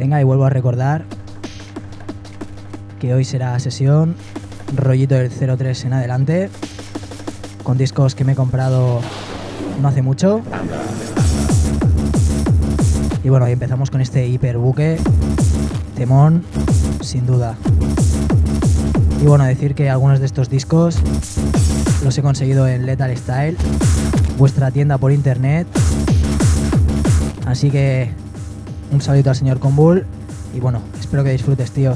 Venga, y vuelvo a recordar que hoy será sesión rollito del 03 en adelante, con discos que me he comprado no hace mucho. Y bueno, hoy empezamos con este hiperbuque, temón, sin duda. Y bueno, decir que algunos de estos discos los he conseguido en Lethal Style, vuestra tienda por internet. Así que un saludo al señor Conbull y bueno, espero que disfrutes, tío.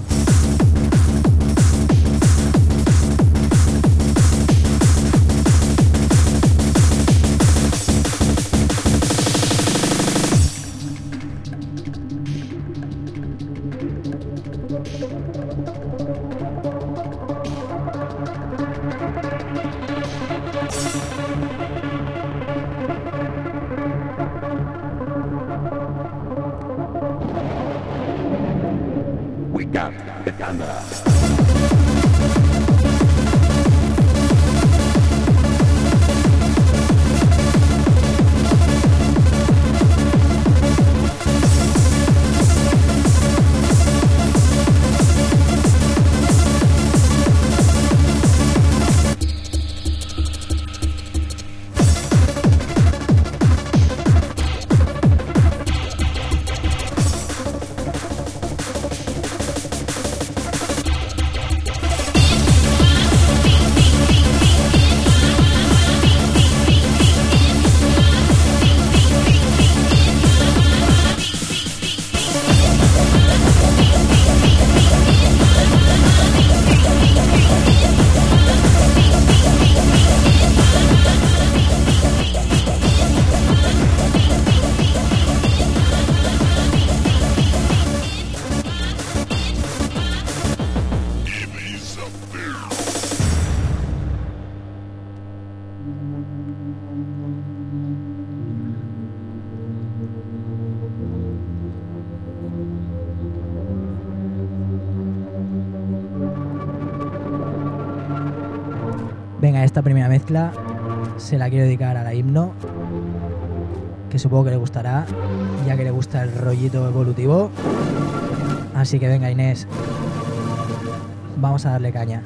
Venga, esta primera mezcla se la quiero dedicar a la Himno, que supongo que le gustará, ya que le gusta el rollito evolutivo. Así que venga, Inés, vamos a darle caña.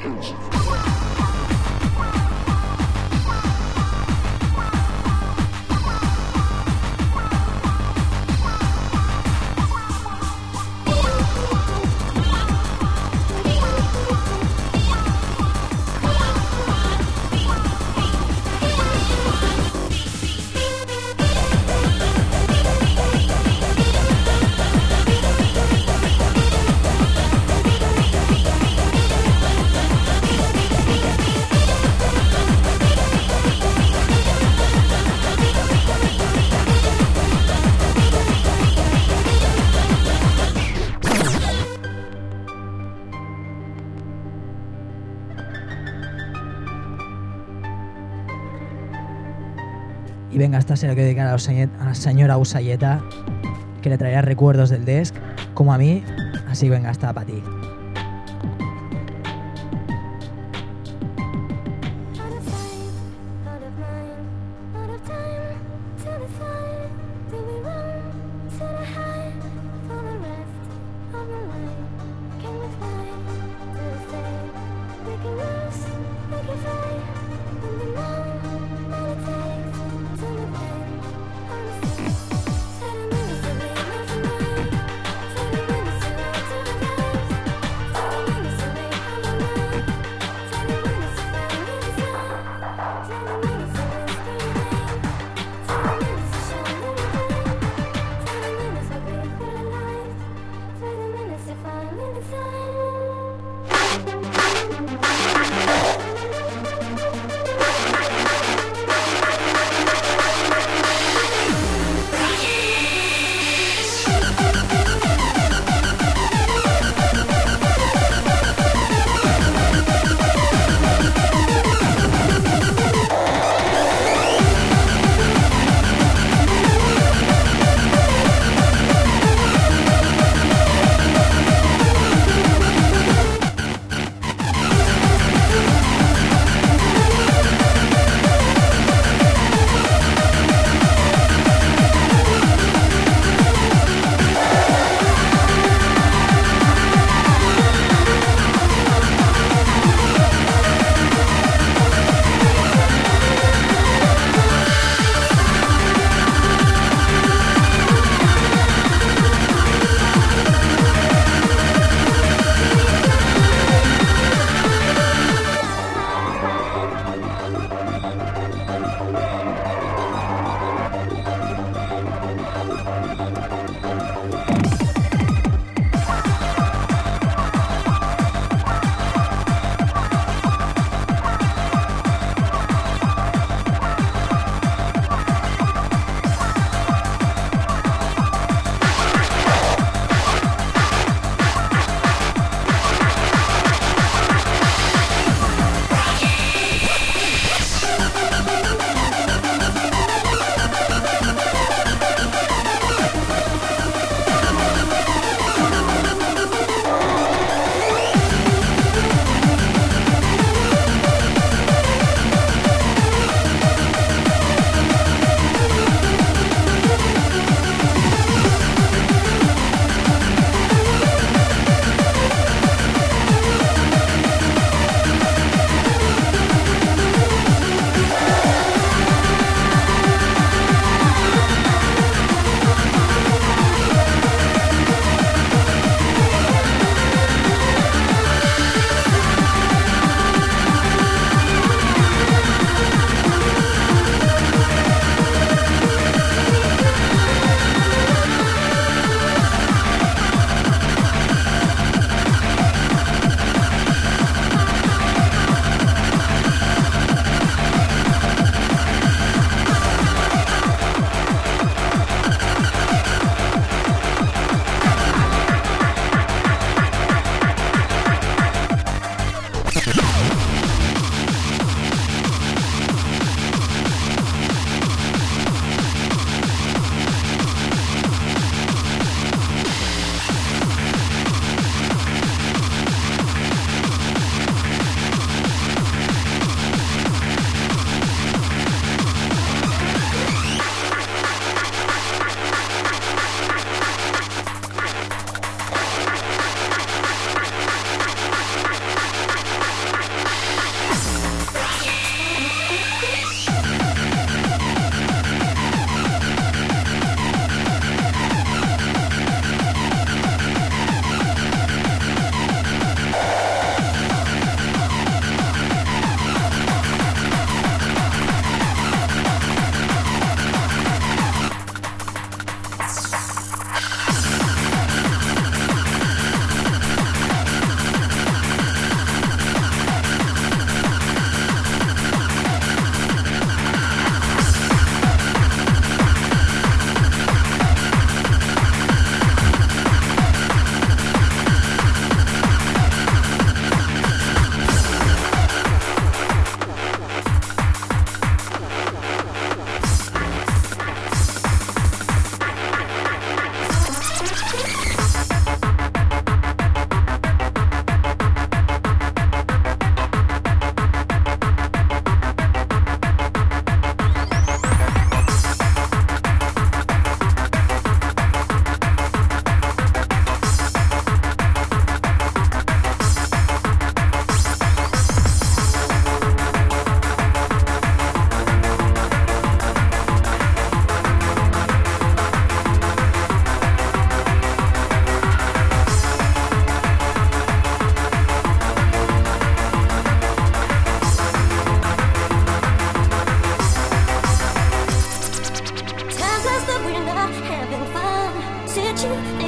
Y venga, esta se la quiero dedicar a la señora Usayeta, que le traerá recuerdos del desk, como a mí, así venga, está para ti.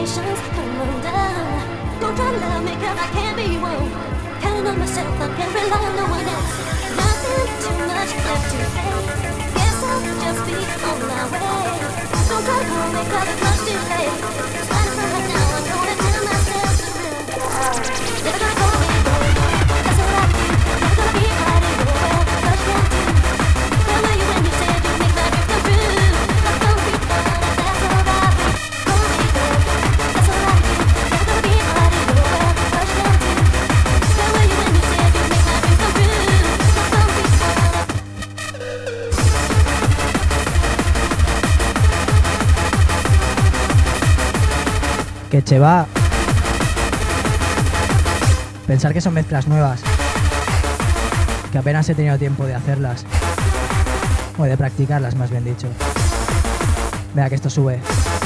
expectations come undone. Don't try to love me cause I can't be one. Counting on myself, I can't rely on no one else. Nothing too much left to say. Guess I'll just be on my way. Don't try to call me cause it's much too late. It's fine for right now, I'm gonna tell myself to surrender. Never gonna call me boy, that's all I do. Never gonna be hiding your well, cause you can't do. Where were you when you said you'd make my dreams come true? Not gonna be fun, that's all I do. Call me boy, that's all I do. Never gonna be hiding your well, cause you can't do. Where were you when you said you'd make my dreams come true? Not gonna be fun. Que che va. Pensar que son mezclas nuevas, que apenas he tenido tiempo de hacerlas, o de practicarlas más bien dicho. Vea que esto sube.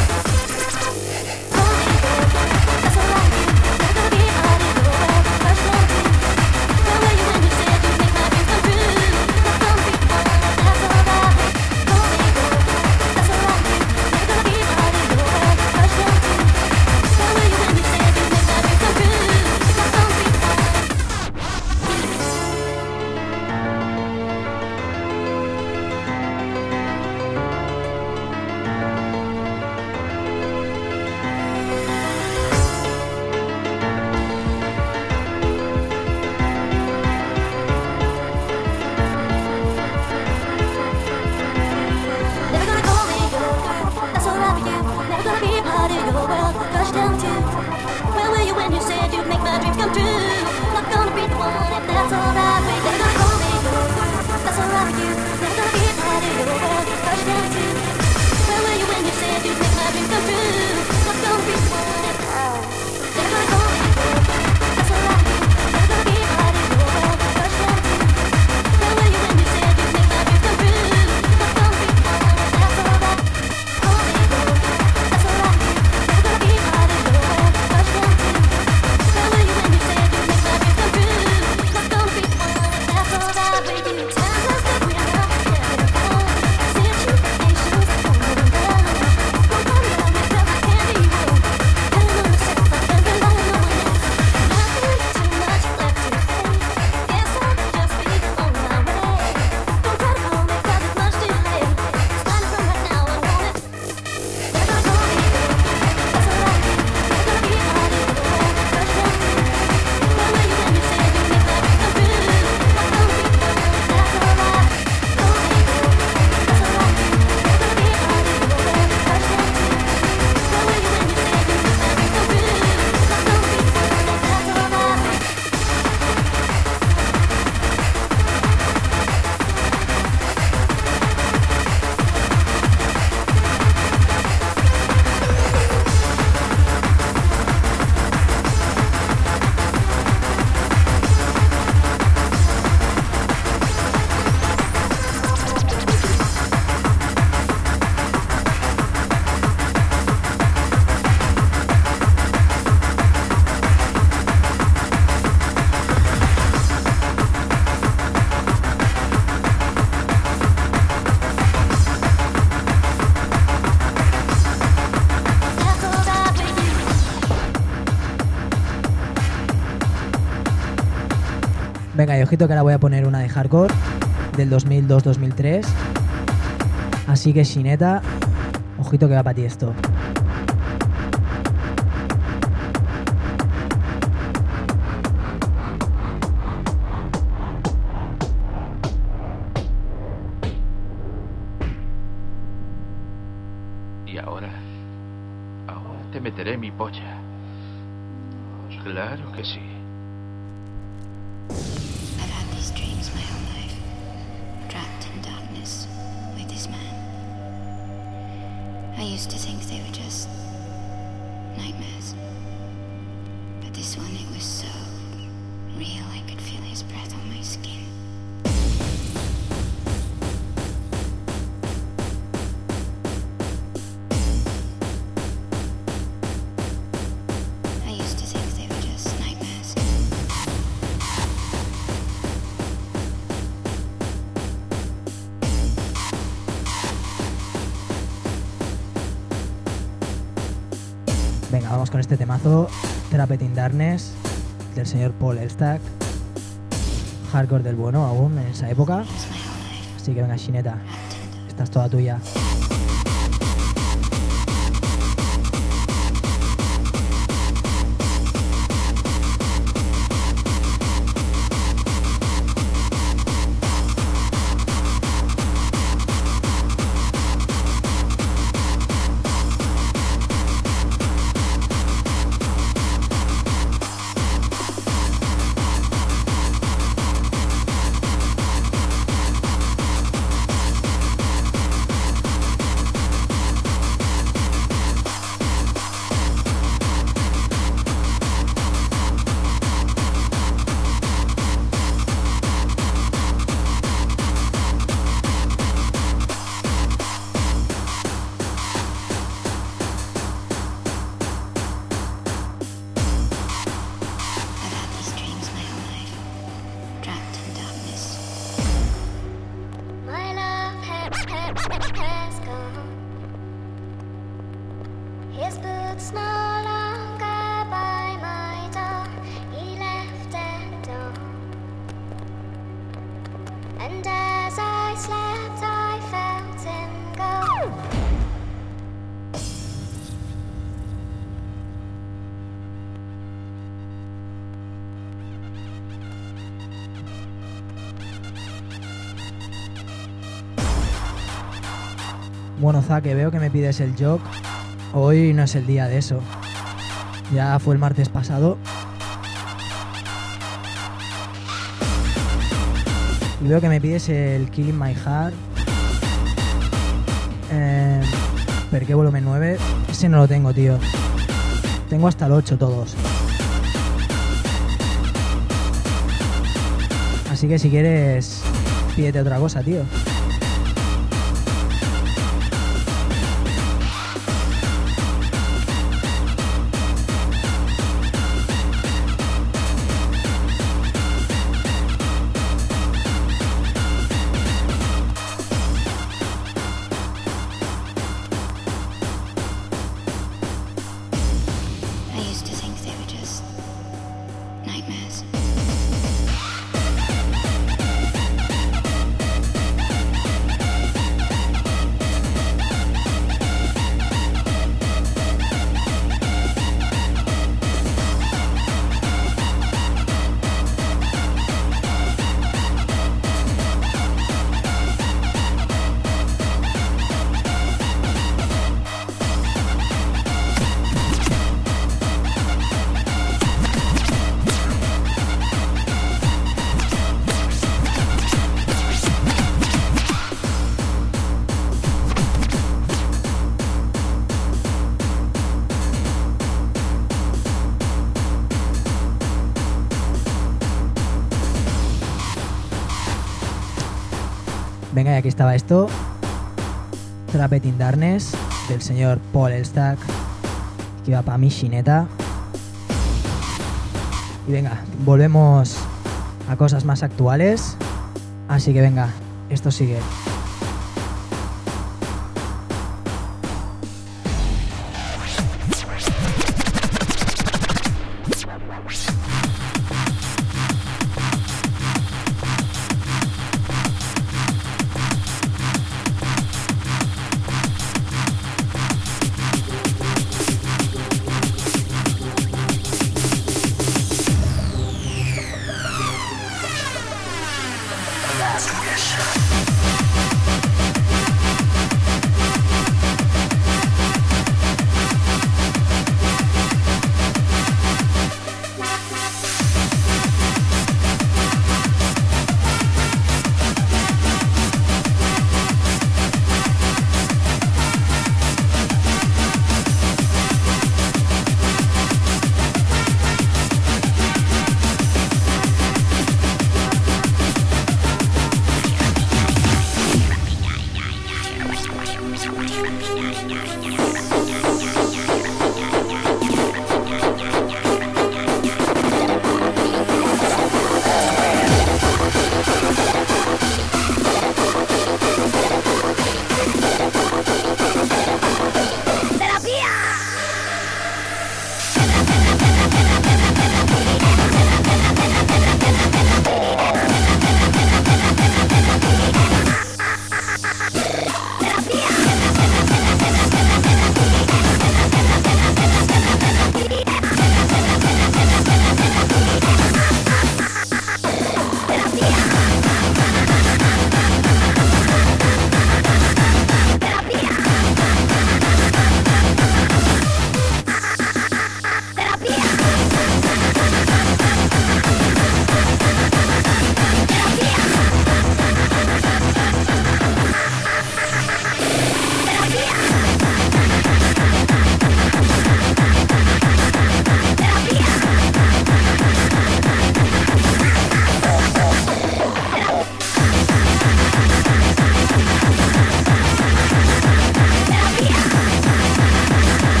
Venga, y ojito que ahora voy a poner una de hardcore del 2002-2003. Así que Shineta, ojito que va para ti esto. Y ahora te meteré mi polla. Pues claro que sí. Dreams my whole life, trapped in darkness with this man. I used to think they were just nightmares, but this one, it was so real. I could feel his breath on my skin. I used to think they were just nightmares. Venga, vamos con este temazo, Trapped in Darkness, del señor Paul Elstak. Hardcore del bueno aún en esa época. Así que venga, Shineta, esta es toda tuya. Bueno, Zaque, veo que me pides el jog. Hoy no es el día de eso. Ya fue el martes pasado. Y veo que me pides el Killing My Heart. ¿Per qué volumen 9? Ese no lo tengo, tío. Tengo hasta el 8 todos. Así que si quieres, pídete otra cosa, tío. Venga, y aquí estaba esto. Trapped in Darkness, del señor Paul Elstak, que iba para mi Shineta. Y venga, volvemos a cosas más actuales. Así que venga, esto sigue.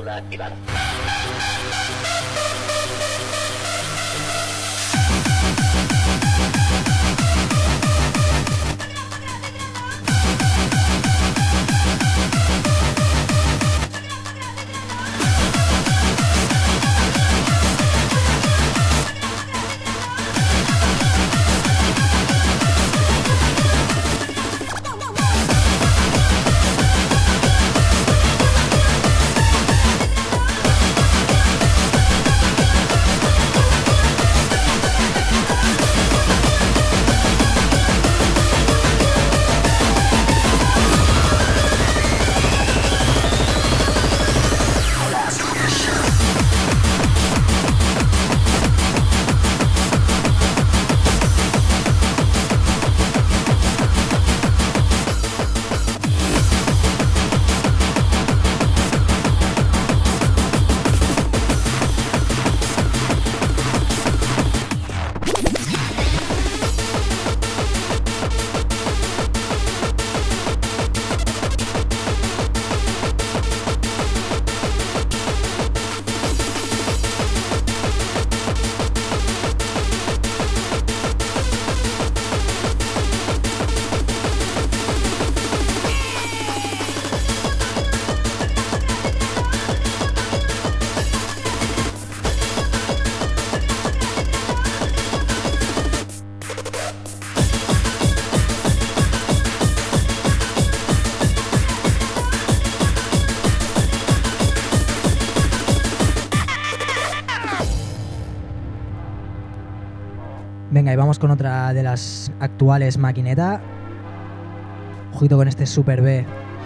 Ayuda activada. Venga, y vamos con otra de las actuales maquineta. Ojito con este Super B.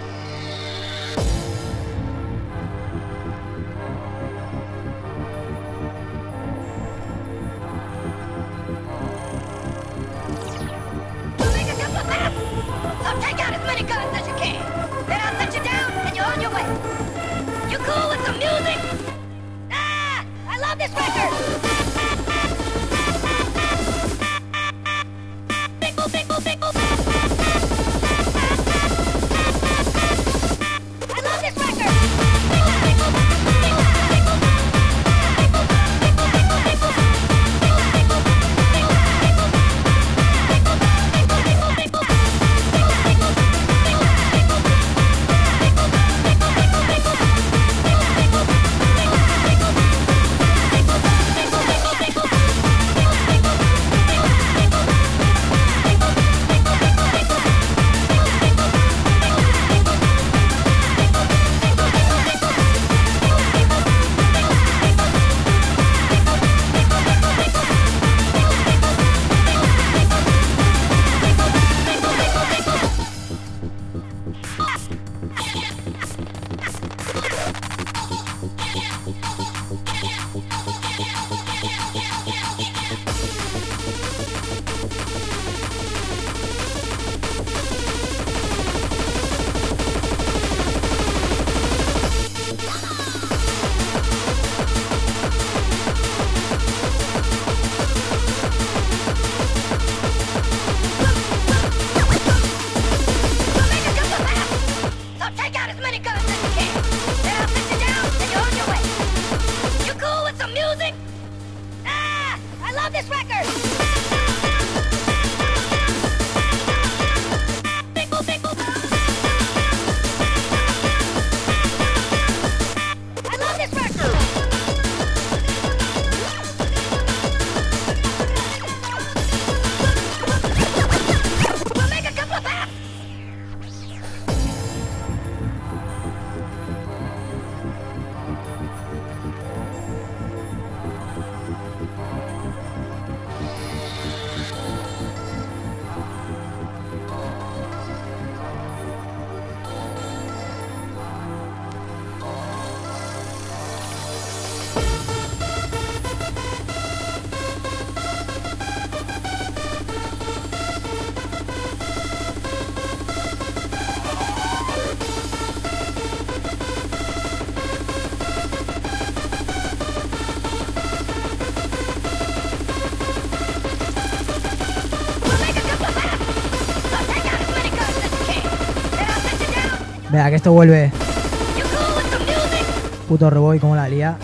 Make a couple of laps. So take out as many guns as you can. Then I'll set you down and you're on your way. You cool with some music? Ah, I love this record. Big boop, big boop, big boop. I love this record. Big boop, big boop, big boop, big boop. Big boop, big boop, big boop, big boop. Big boop, big boop, big boop, big boop. Venga, que esto vuelve. Puto Roboy, como la lía.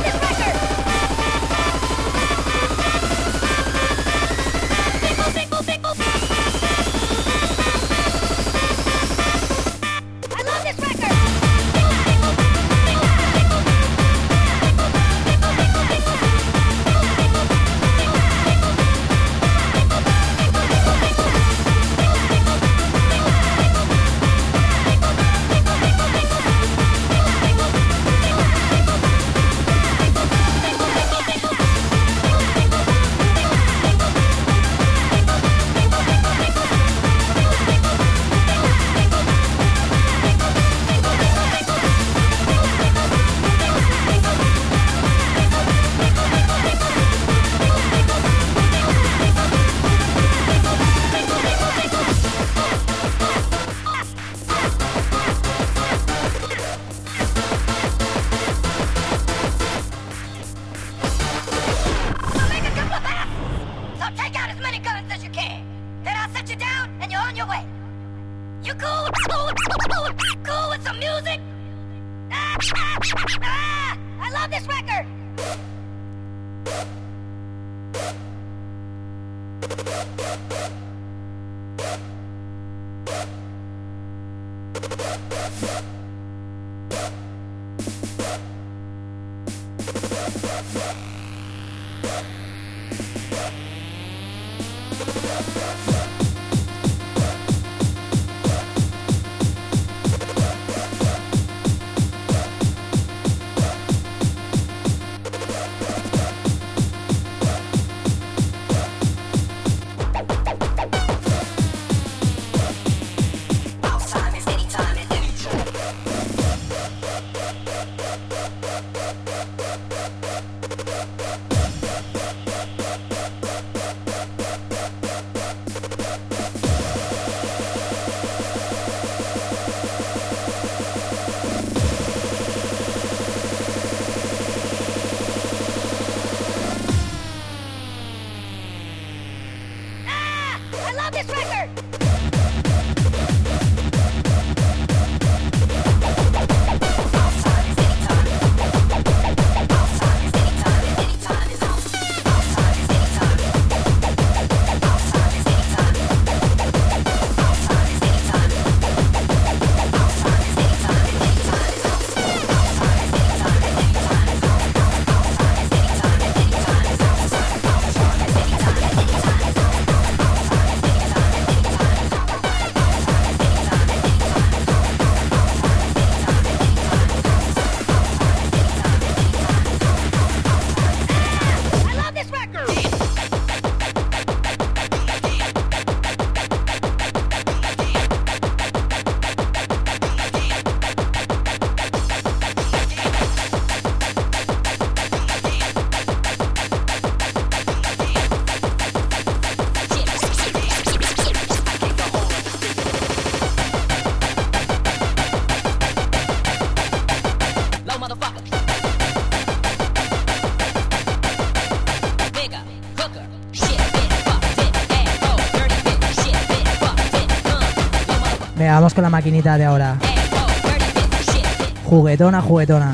Venga, vamos con la maquinita de ahora. Juguetona, juguetona.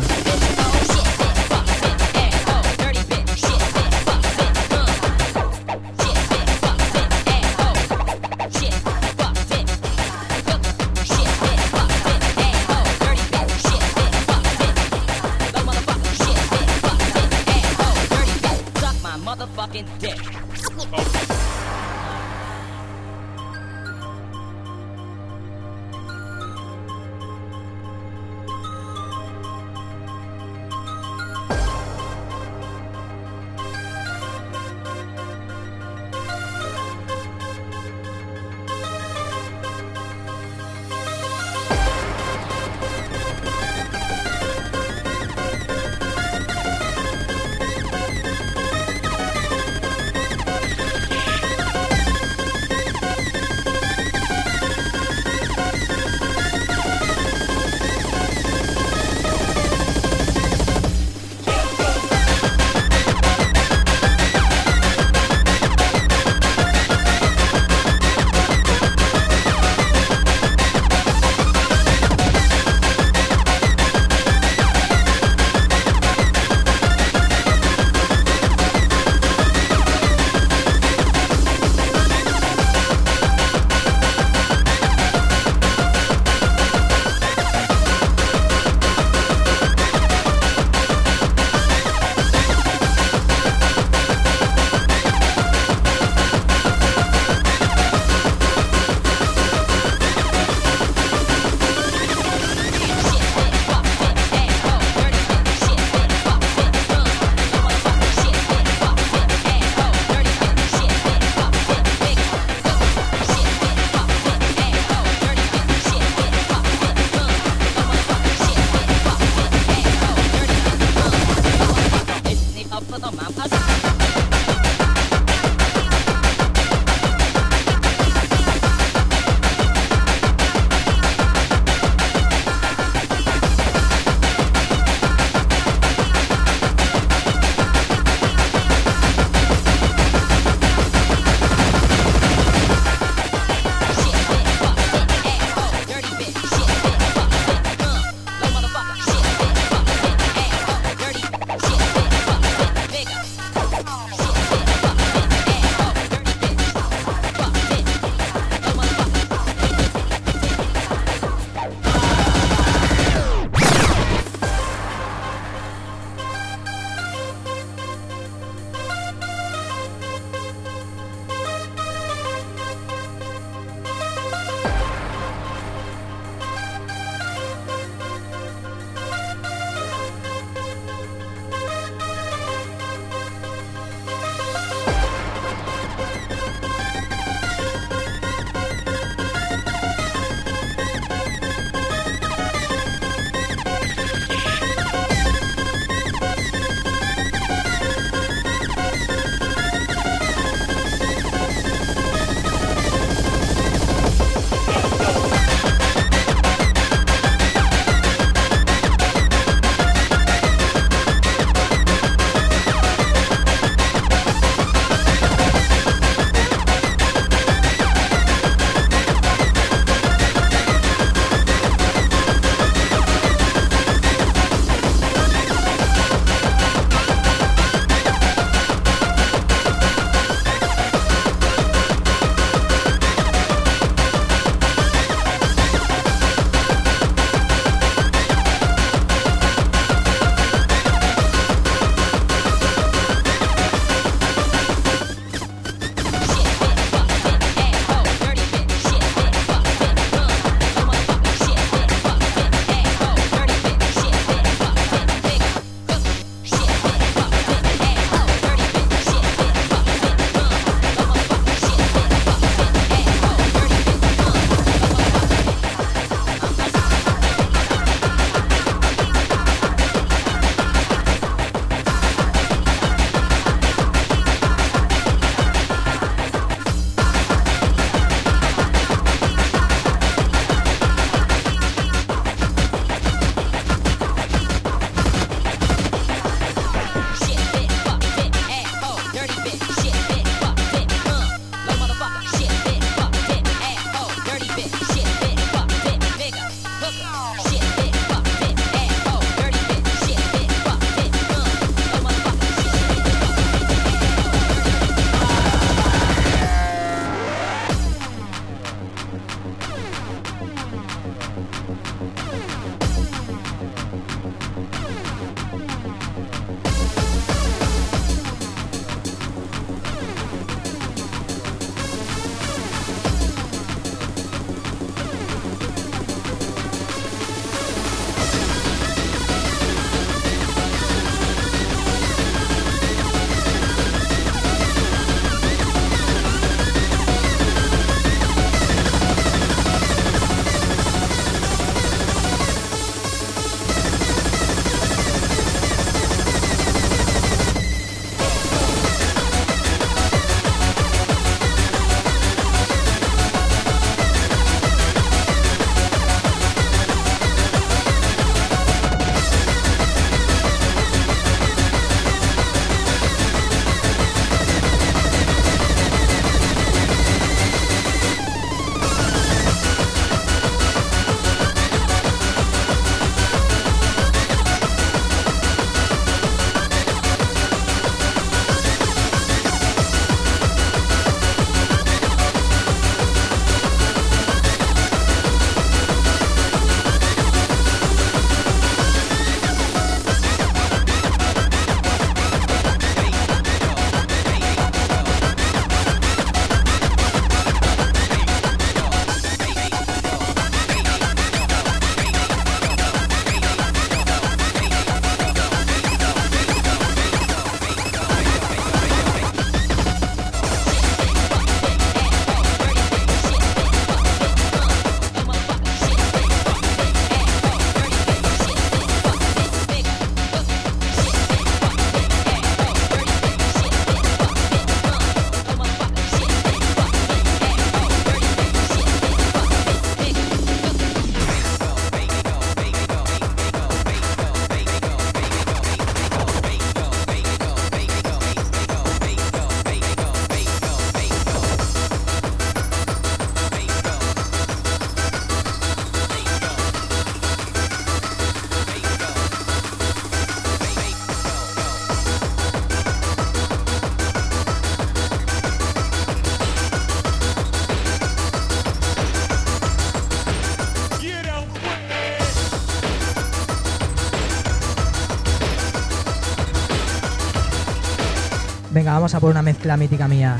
Venga, vamos a por una mezcla mítica mía.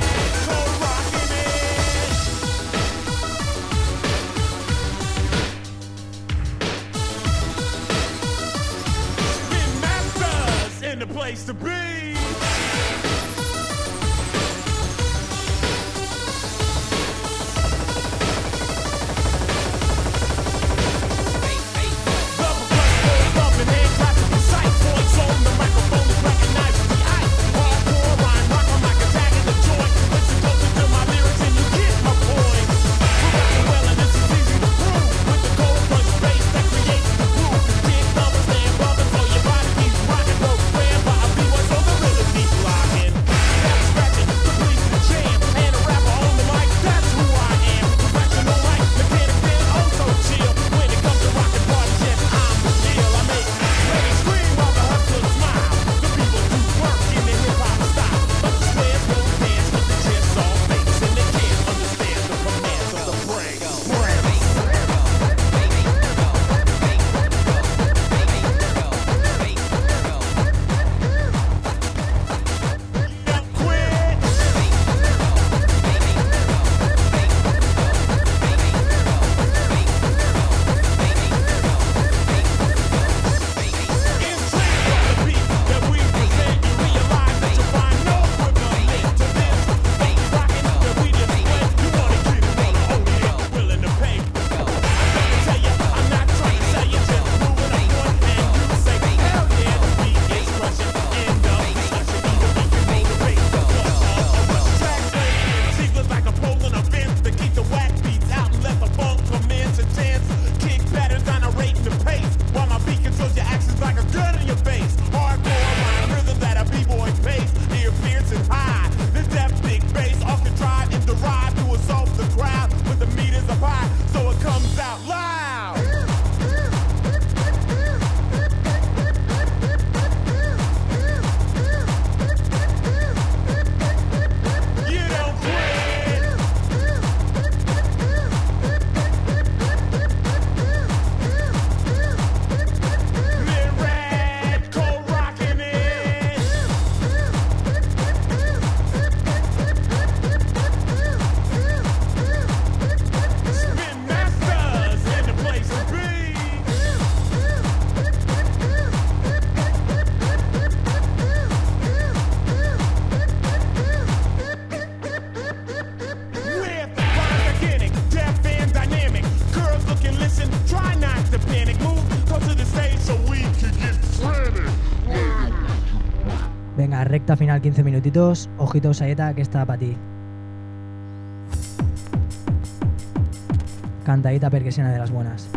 Venga, recta final, 15 minutitos. Ojito, Sayeta, que está para ti. Cantadita perquesiana de las buenas.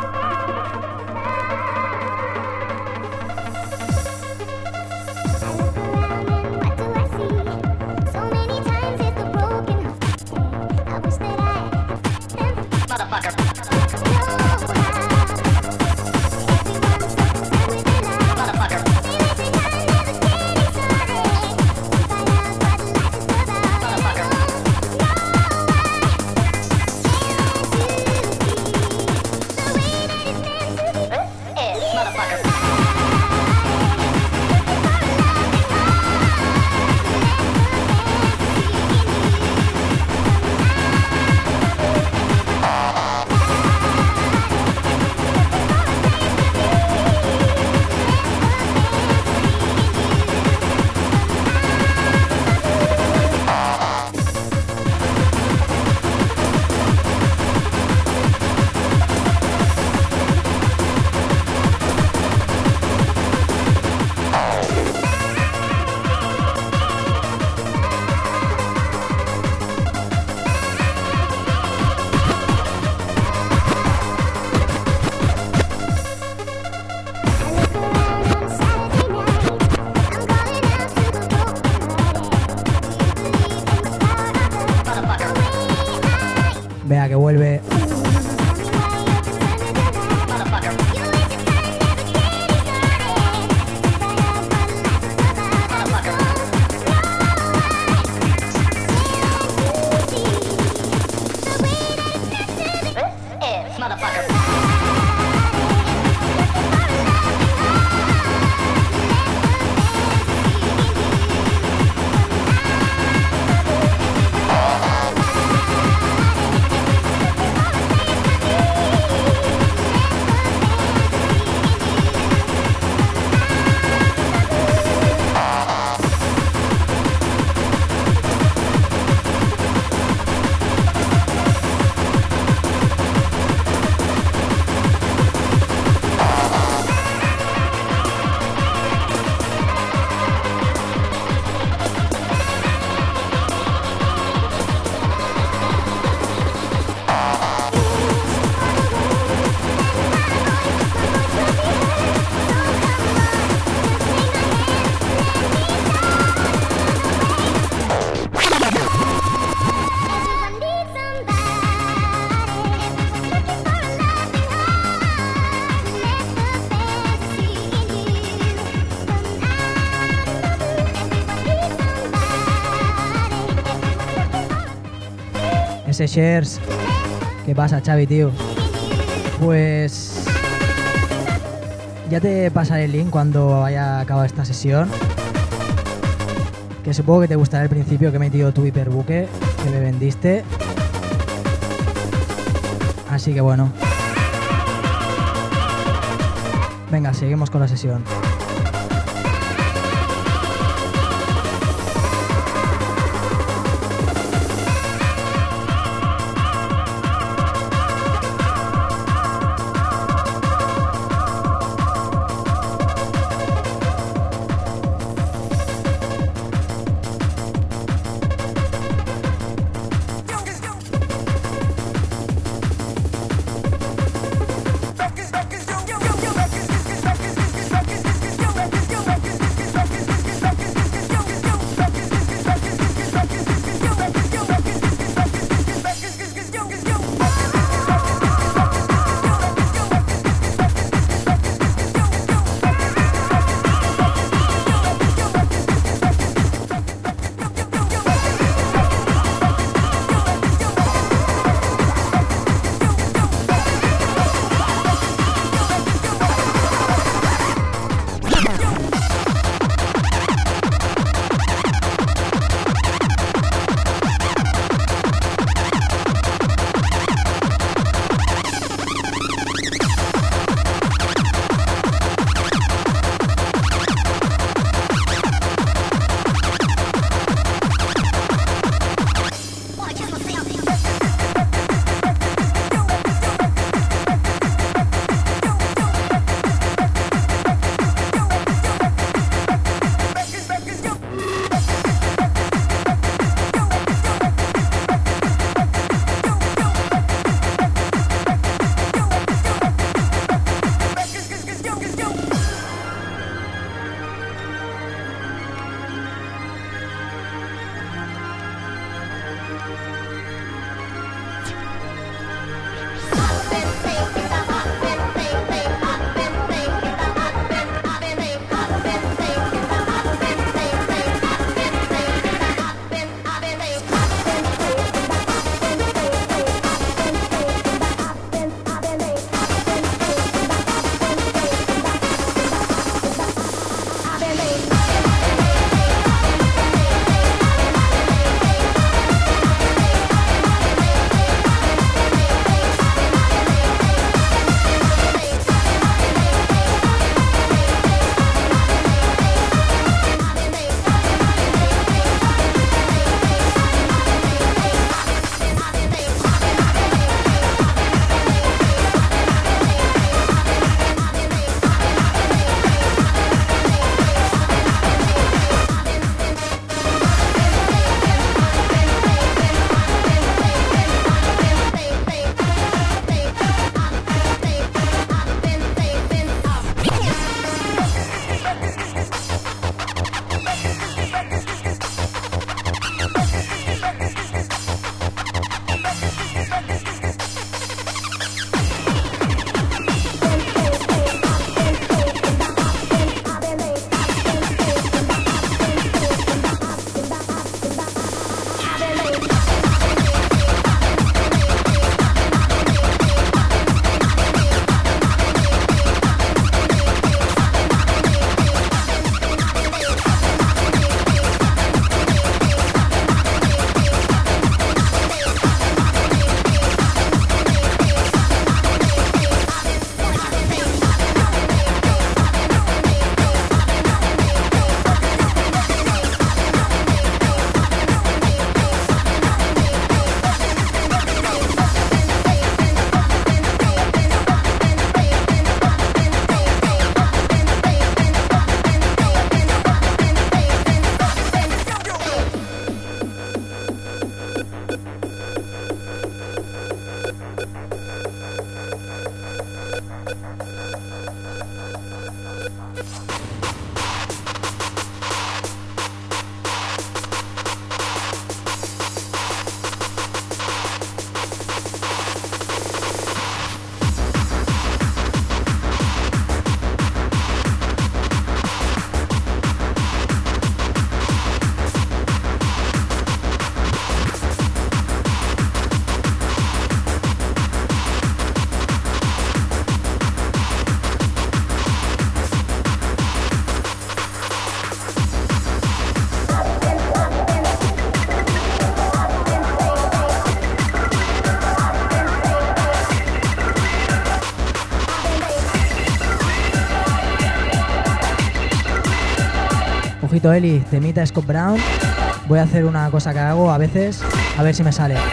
Now Ese shares. ¿Qué pasa, Xavi, tío? Pues ya te pasaré el link cuando haya acabado esta sesión. Que supongo que te gustará el principio que he metido tu hiperbuque que me vendiste. Así que bueno. Venga, seguimos con la sesión. Back is Ojito Eli, temita Scott Brown. Voy a hacer una cosa que hago a veces, a ver si me sale.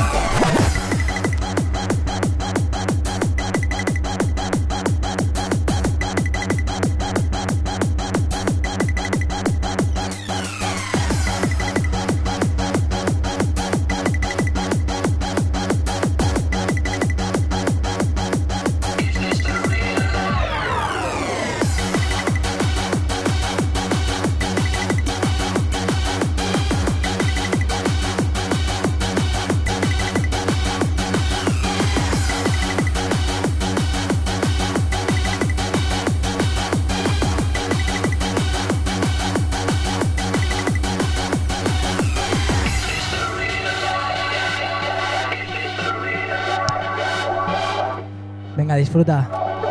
Venga, disfruta.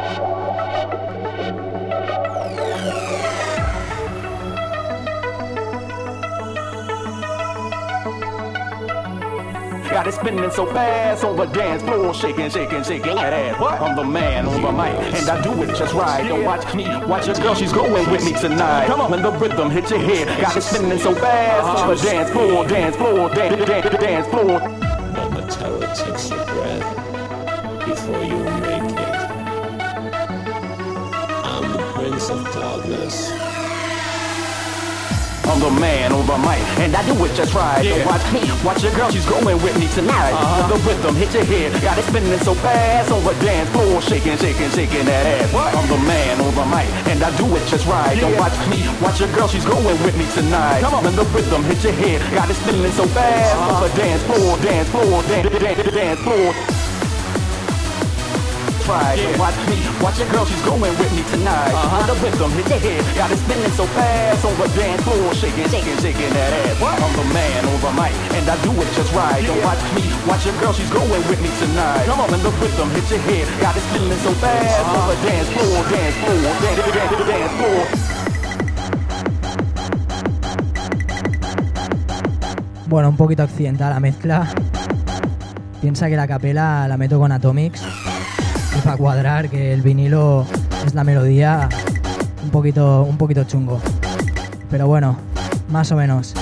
Got it spinning so fast on the dance floor, shaking, shaking, shaking that ass. What? I'm the man on the mic, and I do it just right. Don't watch me, watch your girl, she's going with me tonight. Come on, when the rhythm hits your head, got it spinning so fast on the dance floor, dance floor, dance floor. But the terror takes your breath before you make it. I'm the Prince of Darkness. I'm the man on the mic, and I do it just right. Don't watch me, watch your girl, she's going with me tonight. When the rhythm hits your head, got it spinning so fast on the dance floor, shaking, shaking, shaking that ass. What? I'm the man on the mic, and I do it just right. Don't watch me, watch your girl, she's going with me tonight. Come on, when the rhythm hits your head, got it spinning so fast on the dance floor, dance floor, dance floor. Try. Yeah. Watch me, watch your girl, she's going with me tonight. When the rhythm hit your head, got it spinning so fast on the dance floor, shaking, shaking, shaking that ass. What? I'm the man on the mic, and I do it just right. Yeah. Don't watch me, watch your girl, she's going with me tonight. Come on, when the rhythm hit your head, got it spinning so fast on the dance floor, dance floor, dance floor. Bueno, un poquito accidental la mezcla. Piensa que la capela la meto con Atomics. Y para cuadrar que el vinilo es la melodía, un poquito chungo. Pero bueno, más o menos.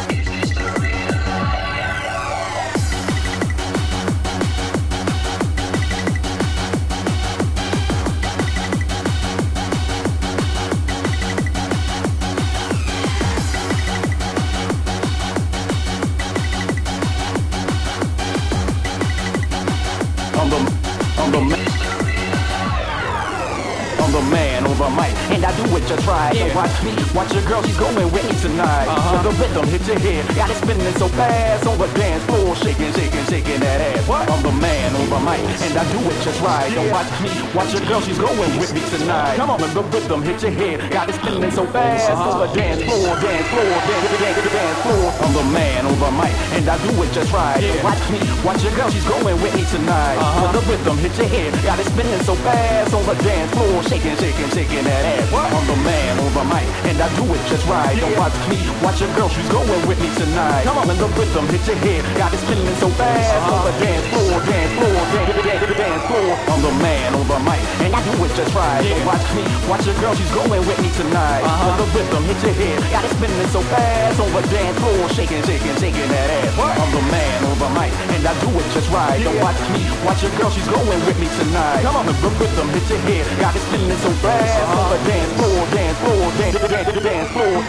And I do it just right. Yeah. So watch me, watch your girl, she's going with me tonight. When the rhythm hits your head, got it spinning so fast on the dance floor, shaking, shaking, shaking that ass. What? I'm the man on the mic, and I do it just right. Yeah. Don't watch me, watch your girl, she's going with me tonight. Come on, when the rhythm hits your head, got it spinning so fast on the dance floor, dance floor, dance floor. I'm the man on the mic, and I do it just right. Yeah. Watch me, watch your girl, she's going with me tonight. When the rhythm hits your head, got it spinning so fast on the dance floor, shaking, shaking, shaking that ass. What? I'm the man on the mic, and I do it just right. Yeah. Don't watch me, watch your girl, she's going with me tonight. Come on, when the rhythm hits your head, got it spinning so fast on the dance floor, dance floor, dance floor. I'm the man on the mic, and I do it just right. Yeah. Don't watch me, watch your girl, she's going with me tonight. When the rhythm hits your head, got it spinning so fast on the dance floor, shaking, shaking, shaking that ass. What? I'm the man on the mic, and I do it just right. Yeah. Don't watch me, watch your girl, she's going with me tonight. Come on, when the rhythm hits your head, got it spinning so fast on the dance floor, dance floor, dance floor.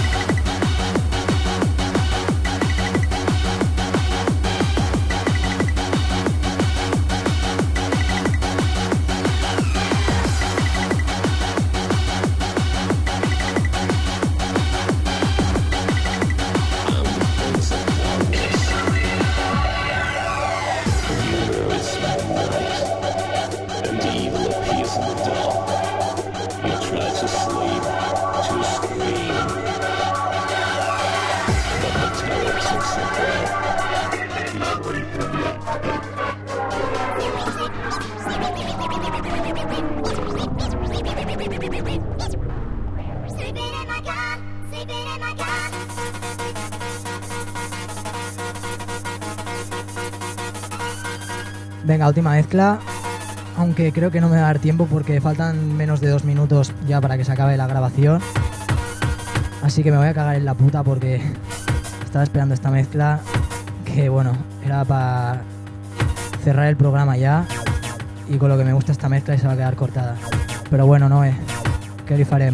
Venga, última mezcla, aunque creo que no me va a dar tiempo porque faltan menos de 2 minutos ya para que se acabe la grabación. Así que me voy a cagar en la puta porque estaba esperando esta mezcla que, bueno, era para cerrar el programa ya, y con lo que me gusta esta mezcla se va a quedar cortada. Pero bueno, Noé, ¿qué le farem?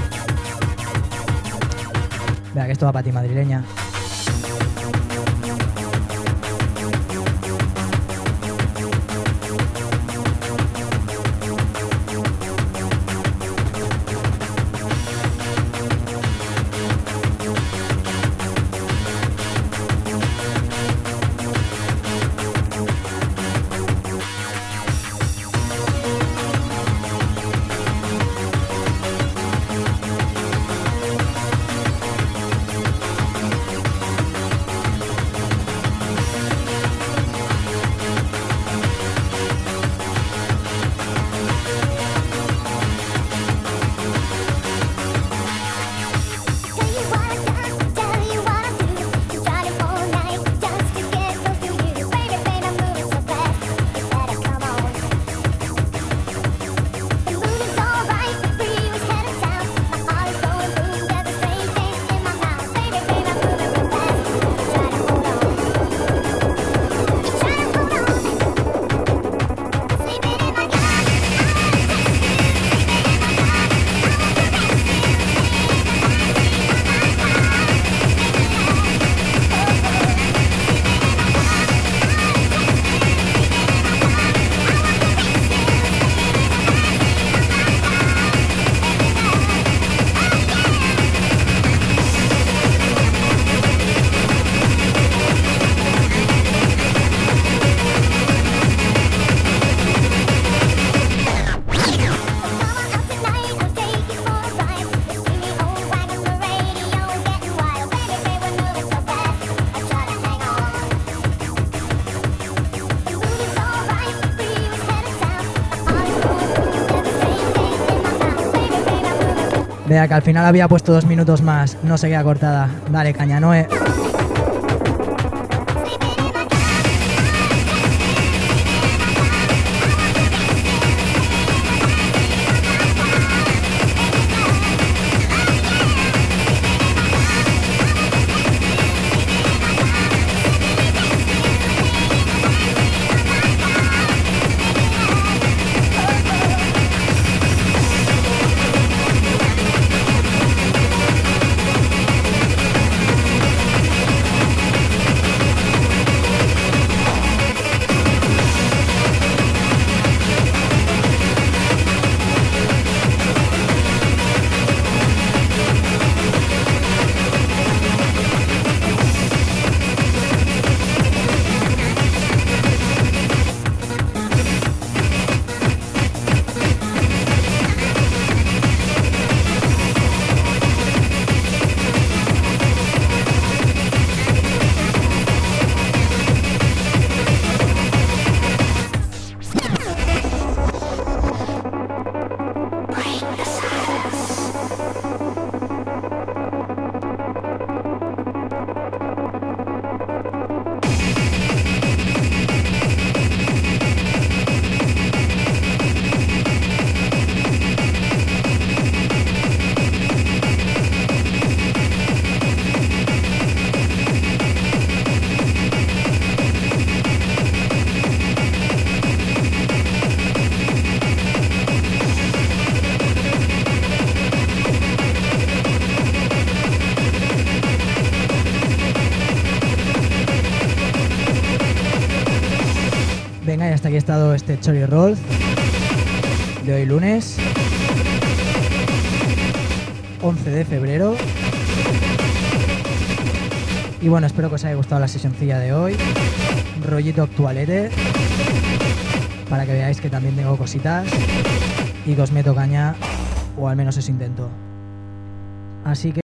Vea que esto va para ti, madrileña. Vea que al final había puesto 2 minutos más, no se queda cortada. Dale caña, Noé. Venga, y hasta aquí ha estado este Chori Roll de hoy lunes 11 de febrero. Y bueno, espero que os haya gustado la sesioncilla de hoy. Rollito actualete, para que veáis que también tengo cositas y que os meto caña, o al menos eso intento. Así que